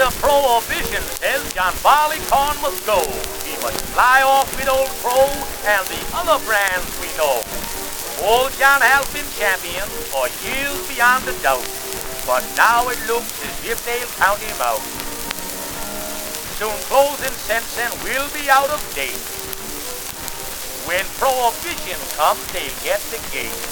Mr. Prohibition says John Barleycorn must go. He must fly off with Old Crow and the other brands we know. Old John has been champion for years beyond a doubt, but now it looks as if they'll count him out. Soon closing sense and we'll be out of date. When Prohibition comes, they'll get the gate.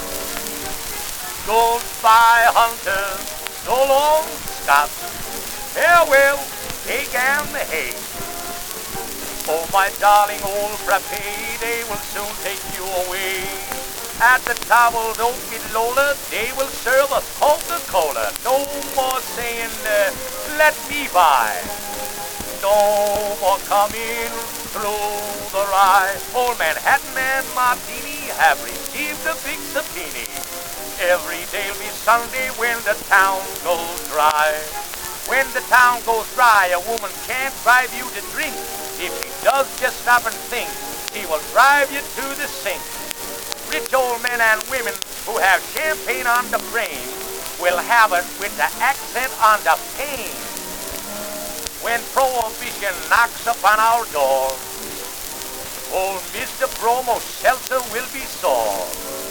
Goodbye, hunters, so long, Scots. Farewell, cake and the hay. Oh, my darling old frappe, they will soon take you away. At the table, don't get Lola, they will serve us Coca-Cola. No more saying, let me buy. No more coming through the rye. Old Manhattan and Martini have received a big subpoena. Every day'll be Sunday when the town goes dry. When the town goes dry, a woman can't drive you to drink. If she does, just stop and think. She will drive you to the sink. Rich old men and women who have champagne on the brain will have it with the accent on the pain. When Prohibition knocks upon our door, old Mr. Bromo Seltzer will be sore.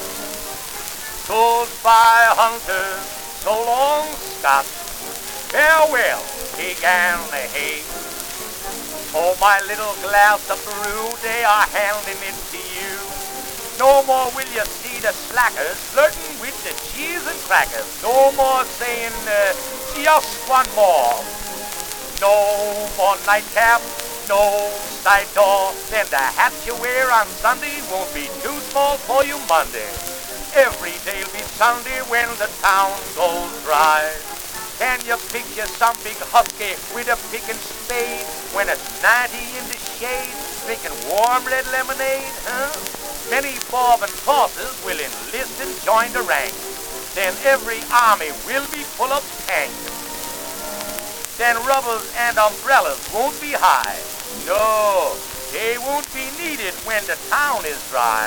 Goodbye, hunters, so long, Scott. Farewell, pig and the hay. Oh, my little glass of brew, they are handing it to you. No more will you see the slackers flirting with the cheese and crackers. No more saying, just one more. No more nightcap, no side door. Then the hat you wear on Sunday won't be too small for you Monday. Every day'll be Sunday when the town goes dry. Can you picture some big husky with a pick and spade when it's 90 in the shade, drinking warm red lemonade, huh? Many bobbing horses will enlist and join the ranks. Then every army will be full of tanks. Then rubbers and umbrellas won't be high. No, they won't be needed when the town is dry.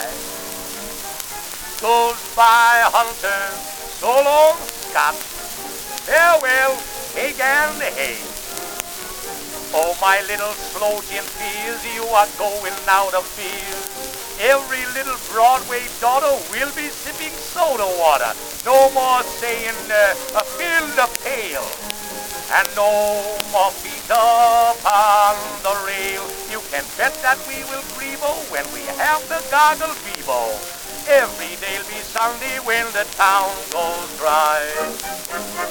Goodbye, hunters, so long, Scott. Farewell, pig and the hay. Oh, my little slow fears, you are going out of fears. Every little Broadway daughter will be sipping soda water. No more saying, fill the pail. And no more feet upon the rail. You can bet that we will grieve when we have the goggle fever. Every day'll be Sunday when the town goes dry.